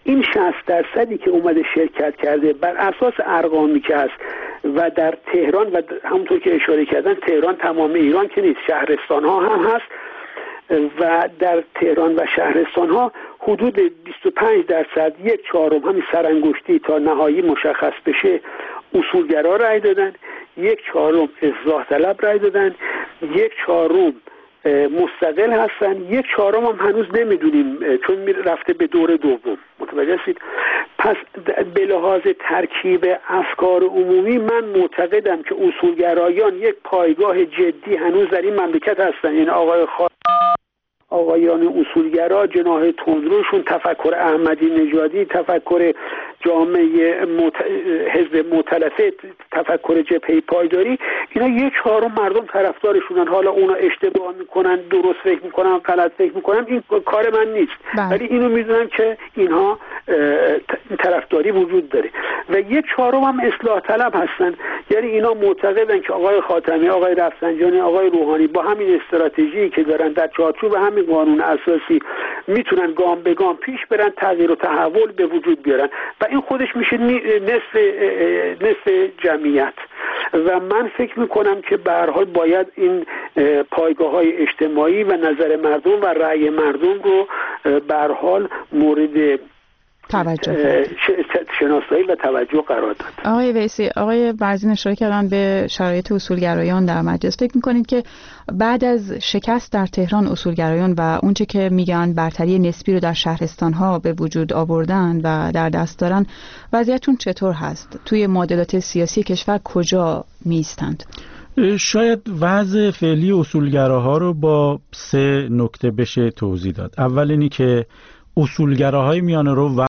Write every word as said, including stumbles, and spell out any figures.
این شصت درصدی که اومده شرکت کرده بر اساس ارقامی که هست و در تهران و همونطور که اشاره کردن تهران تمام ایران که نیست، شهرستان ها هم هست و در تهران و شهرستان ها حدود بیست و پنج درصد، یک چهارم همین سرانگشتی تا نهایی مشخص بشه اصولگرا رای دادن، یک چهارم اصلاح طلب رای دادن، یک چهارم مستقل هستن، یک چهارم هم هنوز نمیدونیم چون رفته به دور دوم. متوجه هستید؟ پس به لحاظ ترکیب افکار عمومی من معتقدم که اصولگرایان یک پایگاه جدی هنوز در این مملکت هستن. این آقای خا... آقایان اصولگرا، جناح تندروشون، تفکر احمدی نژادی، تفکر جامعه مت... حزب مؤتلفه، تفکر جبهه پایداری، اینا یک چهارم مردم طرفدارشونن. حالا اونا اشتباه میکنن، درست فکر میکنن، غلط فکر میکنن، این کار من نیست، ولی اینو میدونم که اینها طرفداری وجود داره. و یک چهارم هم اصلاح طلب هستن، یعنی اینا معتقدن که آقای خاتمی، آقای رفسنجانی، آقای روحانی با همین استراتژی که دارن در چارچوب همین قانون اساسی میتونن گام به گام پیش برن، تغییر و تحول به وجود بیارن و این خودش میشه نصف نصف جمعیت. و من فکر میکنم که به هر حال باید این پایگاه های اجتماعی و نظر مردم و رأی مردم رو به هر حال مورد توجه شناسایی و توجه قرار داد. آقای ویسی، آقای برزین اشاره کردن به شرایط اصولگرایان در مجلس. فکر میکنید که بعد از شکست در تهران اصولگرایان و اونچه که میگن برتری نسبی رو در شهرستانها به وجود آوردن و در دست دارن، وضعیتون چطور هست؟ توی معادلات سیاسی کشور کجا میستند؟ شاید وضع فعلی اصولگراها رو با سه نکته بشه توضیح داد. اول اینی که اصولگراهای میانه رو